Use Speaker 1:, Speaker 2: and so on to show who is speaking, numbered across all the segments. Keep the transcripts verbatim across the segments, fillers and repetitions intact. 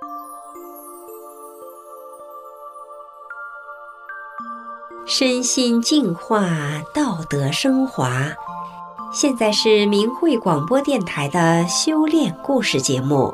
Speaker 1: 身心净化，道德升华。现在是明慧广播电台的修炼故事节目。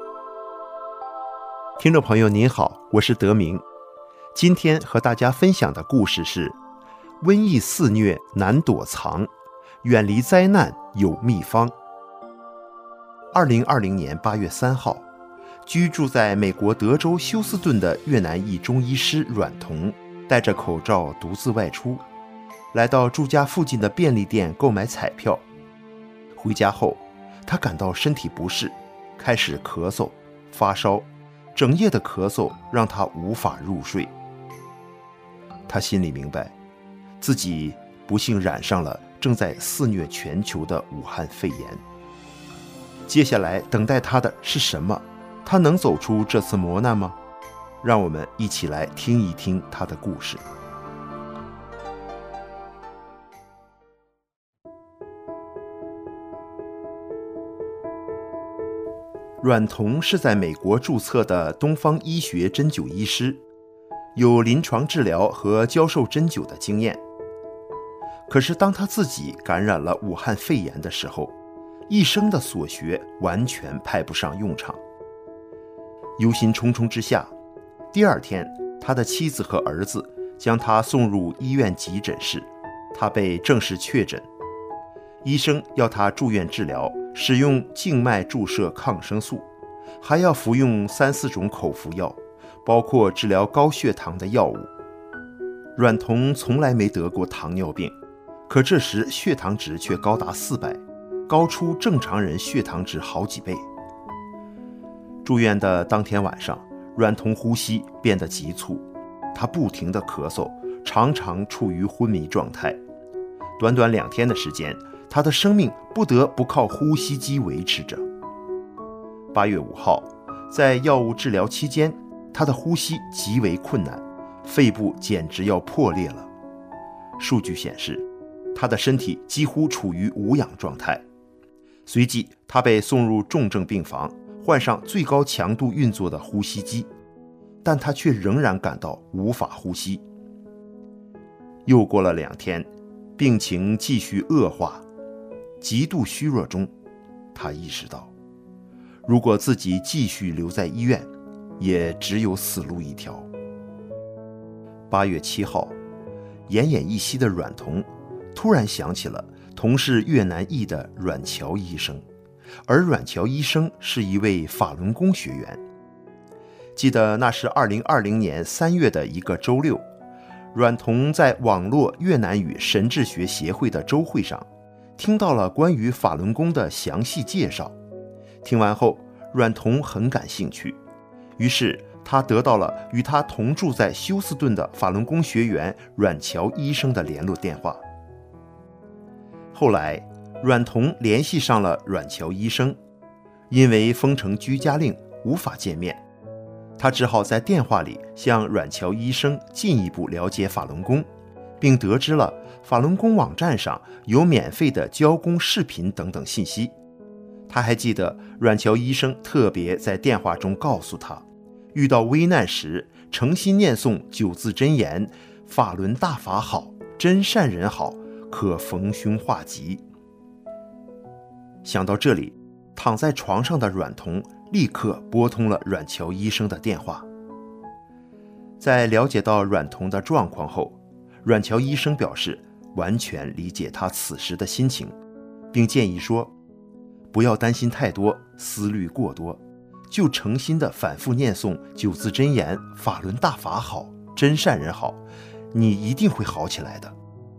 Speaker 2: 听众朋友您好，我是德明。今天和大家分享的故事是瘟疫肆虐难躲藏，远离灾难有秘方。二零二零年八月三号，居住在美国德州休斯顿的越南裔中医师阮彤戴着口罩独自外出，来到住家附近的便利店购买彩票。回家后，他感到身体不适，开始咳嗽、发烧，整夜的咳嗽让他无法入睡。他心里明白，自己不幸染上了正在肆虐全球的武汉肺炎。接下来等待他的是什么？他能走出这次磨难吗？让我们一起来听一听他的故事。阮彤是在美国注册的东方医学针灸医师，有临床治疗和教授针灸的经验。可是当他自己感染了武汉肺炎的时候，一生的所学完全派不上用场。忧心忡忡之下，第二天，他的妻子和儿子将他送入医院急诊室，他被正式确诊。医生要他住院治疗，使用静脉注射抗生素，还要服用三四种口服药，包括治疗高血糖的药物。阮彤从来没得过糖尿病，可这时血糖值却高达四百，高出正常人血糖值好几倍。住院的当天晚上，阮彤呼吸变得急促，他不停地咳嗽，常常处于昏迷状态。短短两天的时间，他的生命不得不靠呼吸机维持着。八月五号，在药物治疗期间，他的呼吸极为困难，肺部简直要破裂了。数据显示，他的身体几乎处于无氧状态。随即，他被送入重症病房，换上最高强度运作的呼吸机，但他却仍然感到无法呼吸。又过了两天，病情继续恶化，极度虚弱中，他意识到，如果自己继续留在医院，也只有死路一条。八月七号，奄奄一息的阮彤突然想起了同是越南裔的阮乔医生，而阮乔医生是一位法轮功学员。记得那是二零二零年三月的一个周六，阮彤在网络越南语神智学协会的周会上听到了关于法轮功的详细介绍。听完后，阮彤很感兴趣，于是他得到了与他同住在休斯顿的法轮功学员阮乔医生的联络电话。后来阮彤联系上了阮乔医生，因为封城居家令无法见面，他只好在电话里向阮乔医生进一步了解法轮功，并得知了法轮功网站上有免费的教功视频等等信息。他还记得阮乔医生特别在电话中告诉他，遇到危难时诚心念诵九字真言，法轮大法好，真善人好，可逢凶化吉。想到这里，躺在床上的阮彤立刻拨通了阮乔医生的电话。在了解到阮彤的状况后，阮乔医生表示完全理解他此时的心情，并建议说，不要担心太多，思虑过多，就诚心的反复念诵九字真言，法轮大法好，真善人好，你一定会好起来的。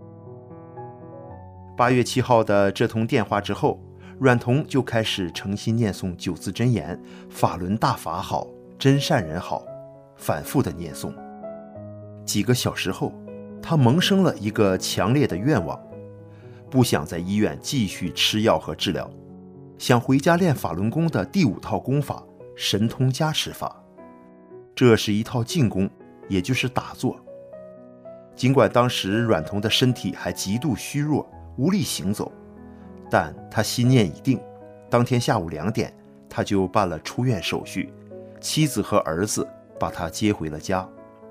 Speaker 2: 八月七号的这通电话之后，阮彤就开始诚心念诵九字真言，法轮大法好，真善人好，反复的念诵。几个小时后，他萌生了一个强烈的愿望，不想在医院继续吃药和治疗，想回家练法轮功的第五套功法神通加持法。这是一套静功，也就是打坐。尽管当时阮彤的身体还极度虚弱，无力行走，但他心念已定，当天下午两点，他就办了出院手续， 妻子和儿子把他接回了家。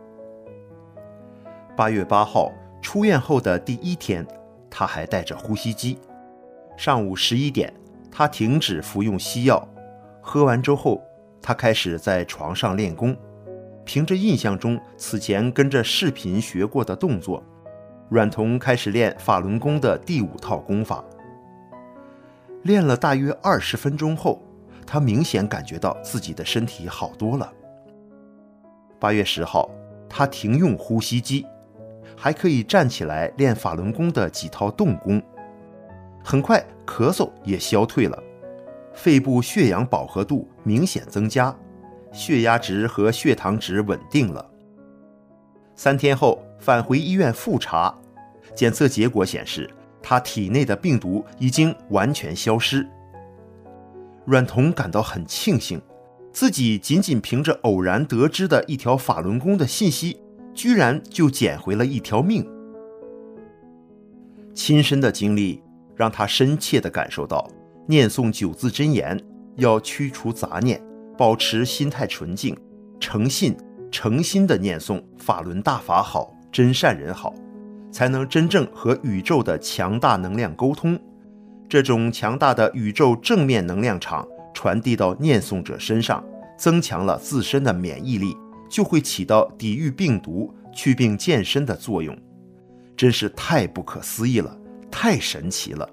Speaker 2: 八月八号出院后的第一天，他还带着呼吸机。上午十一点，他停止服用西药，喝完粥后，他开始在床上练功。凭着印象中此前跟着视频学过的动作，阮童开始练法轮功的第五套功法。练了大约二十分钟后，他明显感觉到自己的身体好多了。八月十号，他停用呼吸机，还可以站起来练法轮功的几套动功。很快咳嗽也消退了，肺部血氧饱和度明显增加，血压值和血糖值稳定了。三天后返回医院复查，检测结果显示他体内的病毒已经完全消失。阮童感到很庆幸，自己仅仅凭着偶然得知的一条法轮功的信息，居然就捡回了一条命。亲身的经历让他深切地感受到，念诵九字真言要驱除杂念，保持心态纯净，诚信诚心地念诵法轮大法好，真善人好，才能真正和宇宙的强大能量沟通。这种强大的宇宙正面能量场传递到念诵者身上，增强了自身的免疫力，就会起到抵御病毒、祛病健身的作用。真是太不可思议了，太神奇了。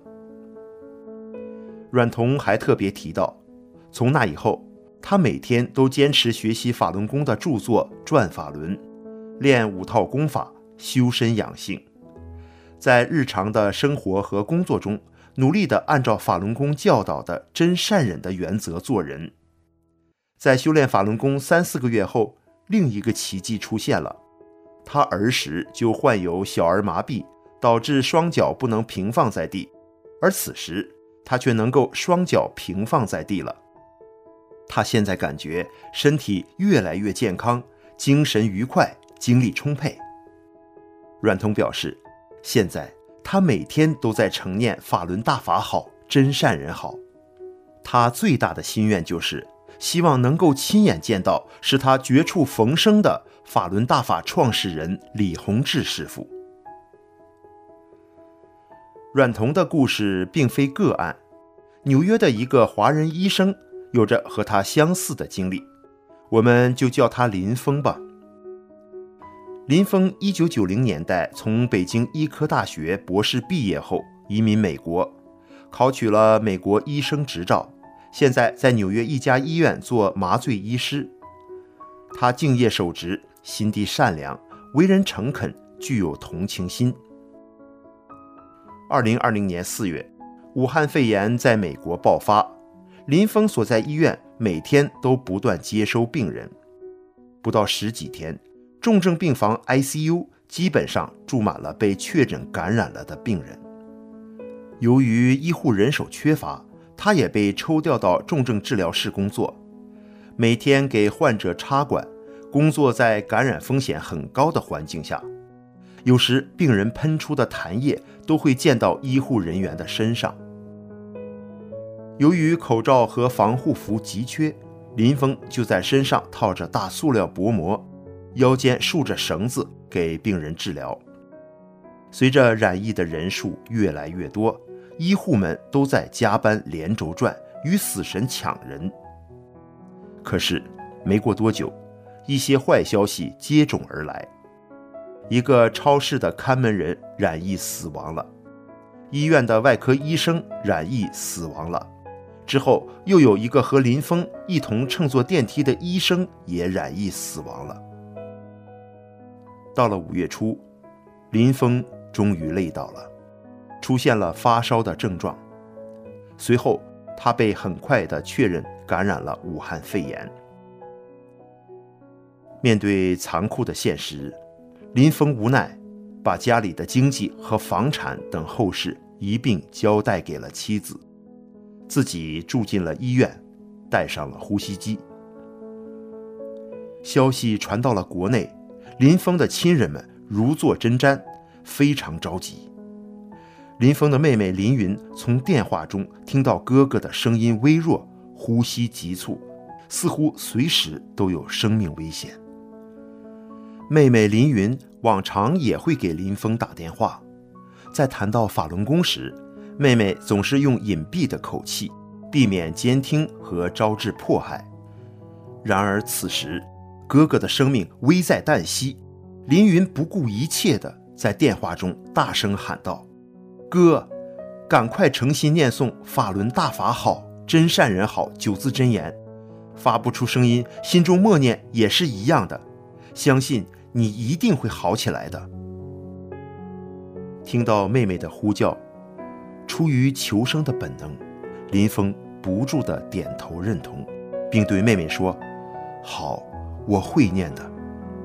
Speaker 2: 阮童还特别提到，从那以后，他每天都坚持学习法轮功的著作《转法轮》，练五套功法，修身养性。在日常的生活和工作中，努力地按照法轮功教导的真善忍的原则做人。在修炼法轮功三四个月后，另一个奇迹出现了。他儿时就患有小儿麻痹，导致双脚不能平放在地，而此时他却能够双脚平放在地了。他现在感觉身体越来越健康，精神愉快，精力充沛。阮童表示，现在他每天都在承念法轮大法好，真善人好。他最大的心愿就是希望能够亲眼见到使他绝处逢生的法轮大法创始人李洪志师父。阮童的故事并非个案，纽约的一个华人医生有着和他相似的经历，我们就叫他林峰吧。林峰一九九零年代从北京医科大学博士毕业后移民美国，考取了美国医生执照，现在在纽约一家医院做麻醉医师。他敬业守职，心地善良，为人诚恳，具有同情心。二零二零年四月，武汉肺炎在美国爆发，林峰所在医院每天都不断接收病人，不到十几天，重症病房 I C U 基本上住满了被确诊感染了的病人。由于医护人手缺乏，他也被抽调到重症治疗室工作，每天给患者插管，工作在感染风险很高的环境下，有时病人喷出的痰液都会溅到医护人员的身上。由于口罩和防护服急缺，林峰就在身上套着大塑料薄膜，腰间束着绳子给病人治疗。随着染疫的人数越来越多，医护们都在加班连轴转，与死神抢人。可是没过多久，一些坏消息接踵而来。一个超市的看门人染疫死亡了，医院的外科医生染疫死亡了，之后又有一个和林峰一同乘坐电梯的医生也染疫死亡了。到了五月初，林峰终于累倒了，出现了发烧的症状。随后他被很快地确认感染了武汉肺炎。面对残酷的现实，林峰无奈把家里的经济和房产等后事一并交代给了妻子，自己住进了医院，带上了呼吸机。消息传到了国内，林峰的亲人们如坐针毡，非常着急。林峰的妹妹林云从电话中听到哥哥的声音微弱，呼吸急促， 似乎随时都有生命危险。妹妹林云往常也会给林峰打电话，在谈到法轮功时，妹妹总是用隐蔽的口气，避免监听和招致迫害。然而此时，哥哥的生命危在旦夕，林云不顾一切地在电话中大声喊道：哥，赶快诚心念诵法轮大法好，真善人好九字真言，发不出声音，心中默念也是一样的，相信你一定会好起来的。听到妹妹的呼叫，出于求生的本能，林峰不住地点头认同，并对妹妹说：好，我会念的。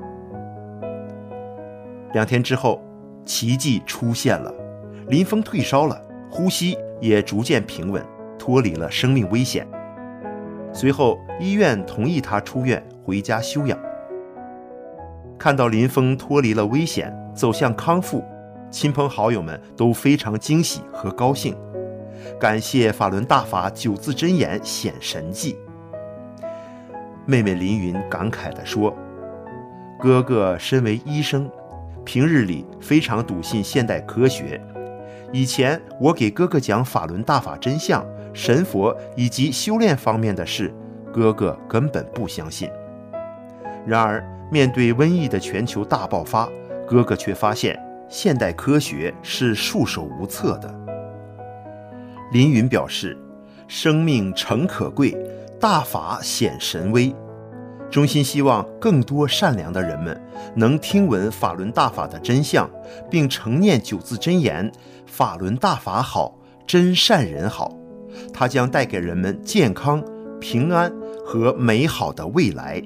Speaker 2: 两天之后，奇迹出现了，林峰退烧了，呼吸也逐渐平稳，脱离了生命危险。随后医院同意他出院回家休养。看到林峰脱离了危险，走向康复，亲朋好友们都非常惊喜和高兴，感谢法轮大法九字真言显神迹。妹妹林云感慨地说：哥哥身为医生，平日里非常笃信现代科学，以前我给哥哥讲法轮大法真相、神佛以及修炼方面的事，哥哥根本不相信。然而面对瘟疫的全球大爆发，哥哥却发现现代科学是束手无策的。林云表示，生命诚可贵，大法显神威，衷心希望更多善良的人们能听闻法轮大法的真相，并承念九字真言：法轮大法好，真善人好，它将带给人们健康、平安和美好的未来。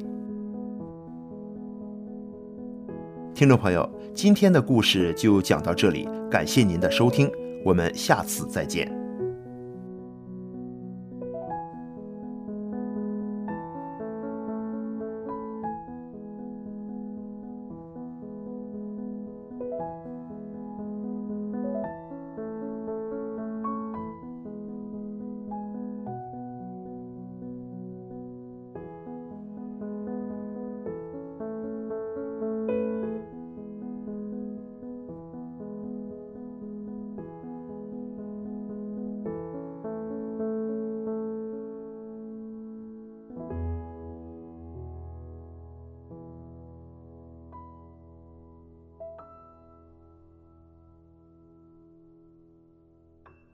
Speaker 2: 听众朋友，今天的故事就讲到这里，感谢您的收听，我们下次再见。